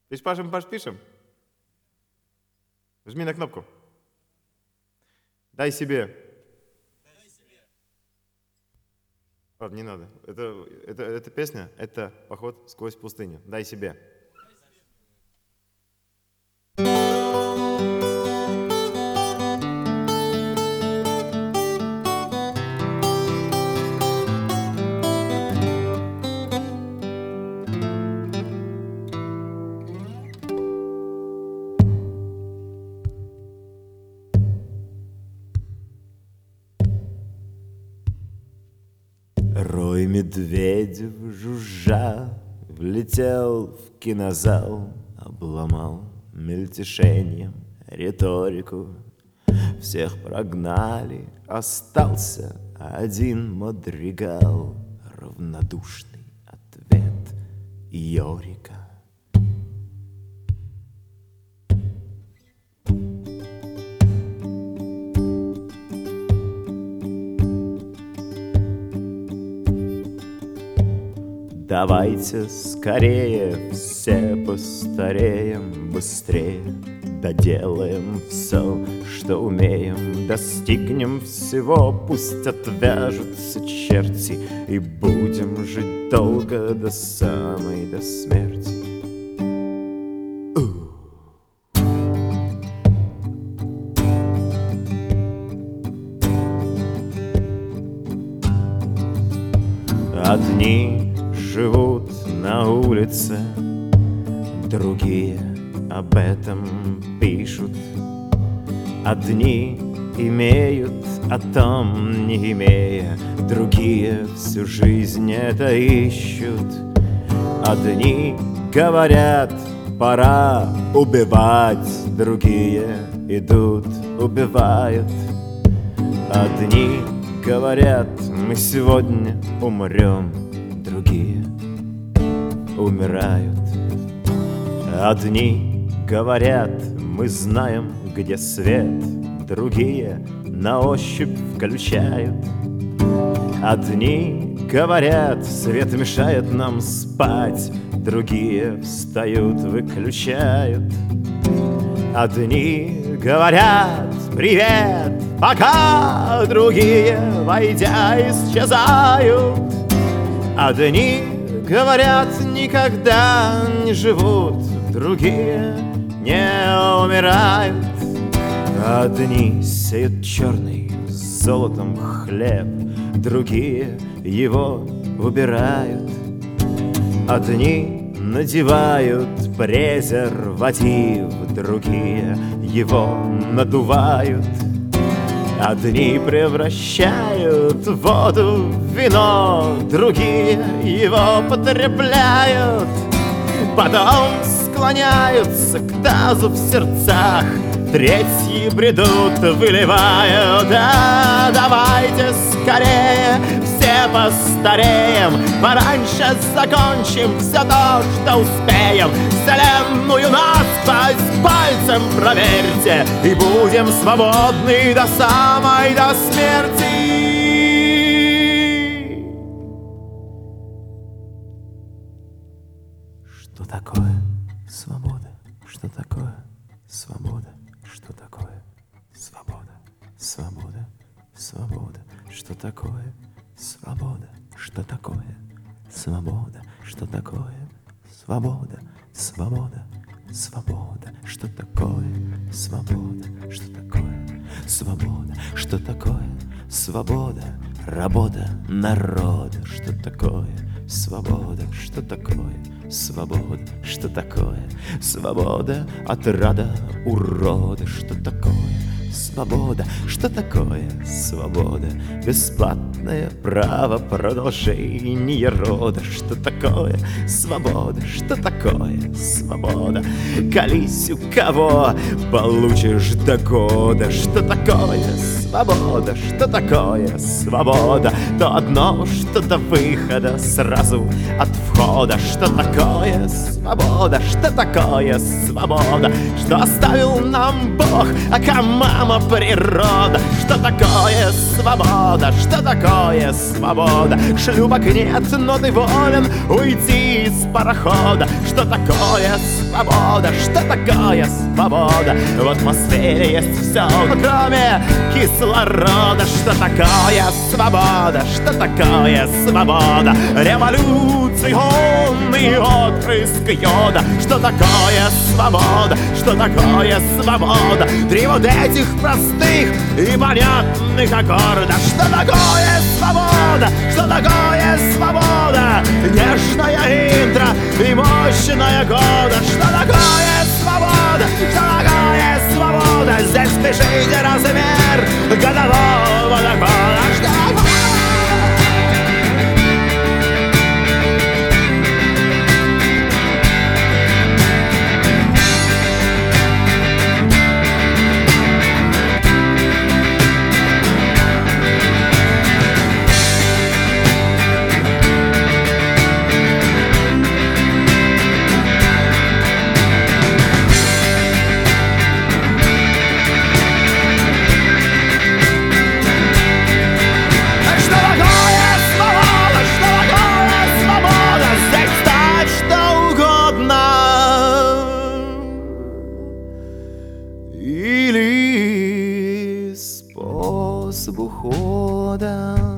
Пишем. Жми на кнопку. Дай себе. Ладно, не надо. Это песня, это поход сквозь пустыню. Дай себе. Рой медведев, жужжа, влетел в кинозал, обломал мельтешением риторику. Всех прогнали, остался один мадригал, равнодушный ответ Йорика. Давайте скорее все постареем, быстрее доделаем все, что умеем, достигнем всего, пусть отвяжутся черти, и будем жить долго до самой до смерти. Одни живут на улице, другие об этом пишут. Одни имеют о том, не имея, другие всю жизнь это ищут. Одни говорят, пора убивать, другие идут, убивают. Одни говорят, мы сегодня умрем, другие умирают. Одни говорят, мы знаем, где свет, другие на ощупь включают. Одни говорят, свет мешает нам спать, другие встают, выключают. Одни говорят, привет, пока, другие, войдя, исчезают. Одни говорят, никогда не живут, другие не умирают. Одни сеют черный с золотом хлеб, другие его убирают. Одни надевают презерватив, другие его надувают. Одни превращают воду в вино, другие его потребляют. Потом склоняются к тазу в сердцах, третьи бредут, выливают. Да, давайте скорее все постареем, пораньше закончим все то, что успеем. Вселенную насквозь пальцем проверьте, и будем свободны до самой до смерти. Что такое свобода? Что такое свобода? Что такое свобода? Свобода, свобода. Что такое свобода? Что такое свобода? Что такое свобода? Свобода, свобода. Что такое свобода? Что такое свобода? Что такое свобода? Работа народа. Что такое свобода? Что такое свобода? Что такое свобода от рада урода? Что такое свобода? Что такое свобода? Бесплатное право продолжения рода. Что такое свобода? Что такое свобода? Колись у кого получишь до года. Что такое свобода? Что такое свобода? То одно, что до выхода сразу от входа. Что такое свобода? Что такое свобода? Что оставил нам Бог, ака мама природа. Что такое свобода? Что такое свобода? Шлюпок нет, но ты волен уйти из парохода. Что такое свобода? свобода? Что такое свобода? В атмосфере есть все, кроме кислорода. Что такое свобода? Что такое свобода? Революционный отпрыск йода. Что такое свобода? Что такое свобода? Три вот этих простых и понятных аккорда. Что такое свобода? Что такое свобода? Нежная интро и мощная кода. Что такое свобода? Что такое свобода? Здесь пишите размер годового дохода. Что такое? Или способ ухода.